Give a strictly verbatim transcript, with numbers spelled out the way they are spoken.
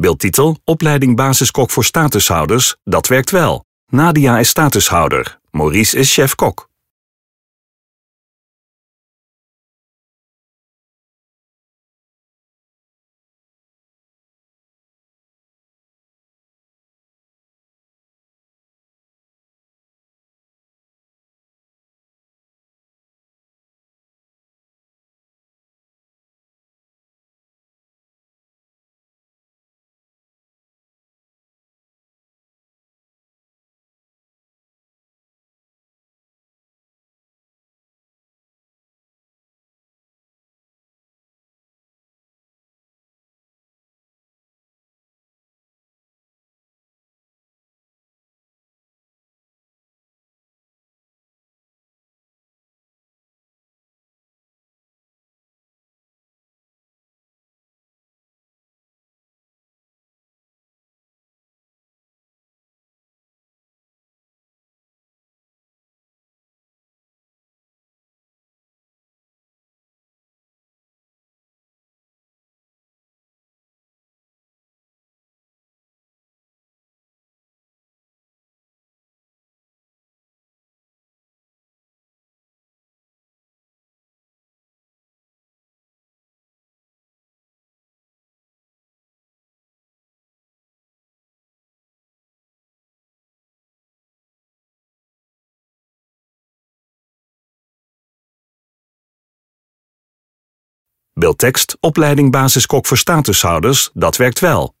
Beeldtitel: Opleiding basiskok voor statushouders, dat werkt wel. Nadia is statushouder. Maurice is chef-kok. Beeldtekst: Opleiding basiskok voor statushouders, dat werkt wel.